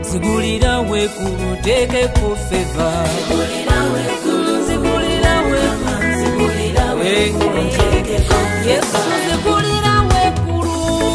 Zigulira wekulu tekeko feva. Zigulira wekulu, zigulira wekulu tekeko feva. Yesu zigulira wekulu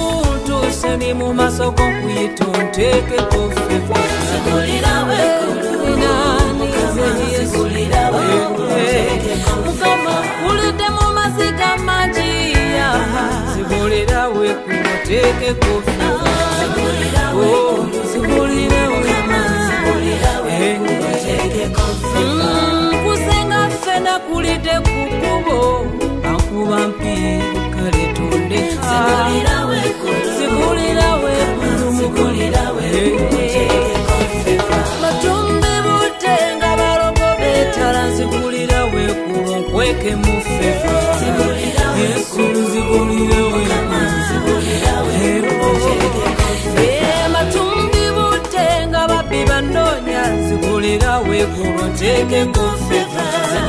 tuseni mu masoko kwitu tekeko feva. Zigulira wekulu inani zigulira wekulu tekeko feva. Mukama ulide mu maziga majia. Zigulira wekulu tekeko feva. Zigulira wekulu, zigulira wekulu, zigulira wekulu tekeko feva. Kusenga fena kulide kukubo akuba mpi kale tondeka. Zigulira wekulu, zigulira wekulu, zigulira wekulu tekeko feva. Matumbi butenga barogo betala. Zigulira wekulu nkweke mu feva. Zigulira wekulu, zigulira wekulu, zigulira wekulu tekeko feva. Matumbi butenga babiba ndonya. Zigulira wekulu tekeko feva.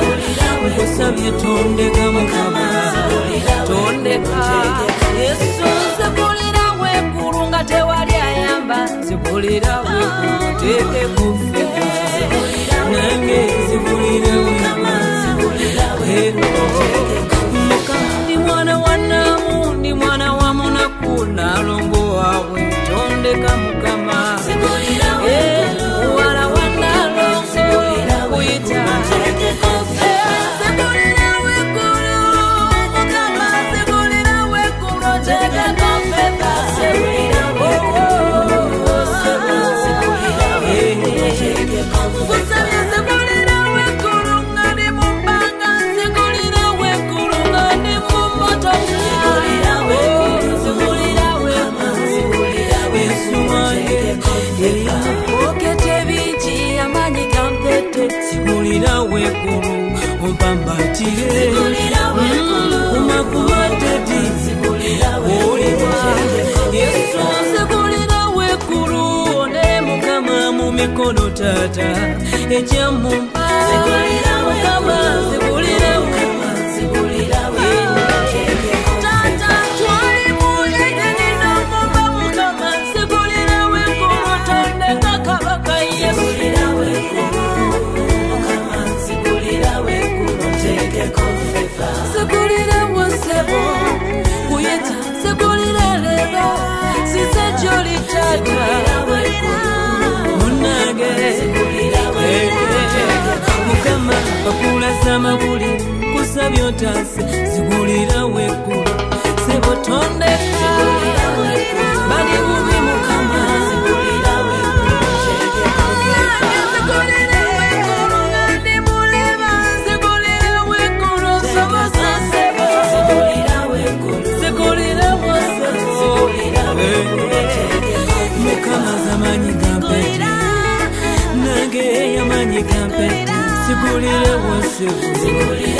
Nkusabye tondeka Mukama, tondeka Yesu. Zigulira wekulu nga tewali ayamba. Zigulira wekulu tekeko feva. Nange zigulira wekulu, zigulira wekulu tekeko feva. Mukama ndi mwana wa Namu, ndi mwana wa Munaku, nalongo wawe tondeka Mukama. Zigulira wekulu wala wa Nalongo kuyita tekeko feva. Zigulira wekulu Mukama, zigulira wekulu tekeko feva. Zigulira wekulu, zigulira wekulu tekeko feva. Zigulira wekulu ngadi mumbanga. Zigulira wekulu ngadi mumotoka. Zigulira wekulu, zigulira wekulu, zigulira wekulu tekeko feva. Okete biji amanyi kampete. Zigulira wekulu umpambatire. Zigulira wekulu kumakumateti. Zigulira wekulu tekeko feva. Yesu zigulira wekulu one Mukama mu mikono tata ekyamumpa. Zigulira Mukama, zigulira Mukama, zigulira wekulu tekeko feva. Tata twali muyenye ninomumba Mukama. Zigulira wekulu tondeka Kabaka Yesu. Zigulira wekulu Mukama, zigulira wekulu tekeko feva. Zigulira wasebo kuyeta. Zigulira lero size joli tata. Zigulira wekulu munage. Zigulira wekulu tekeko feva. Mukama bakulaza amabuli kusabye otase. Zigulira wekulu sebo tondeka. Zigulira wekulu bali bubi Mukama. Zigulira wekulu tekeko feva. Zigulira wekulu ngandi muleba. Zigulira wekulu sobosa sebo. Zigulira wekulu, zigulira wasebo. Zigulira wekulu tekeko feva. Mukama zamanyi gampeti nange yamanyi gampeti. Zigulira wasebo.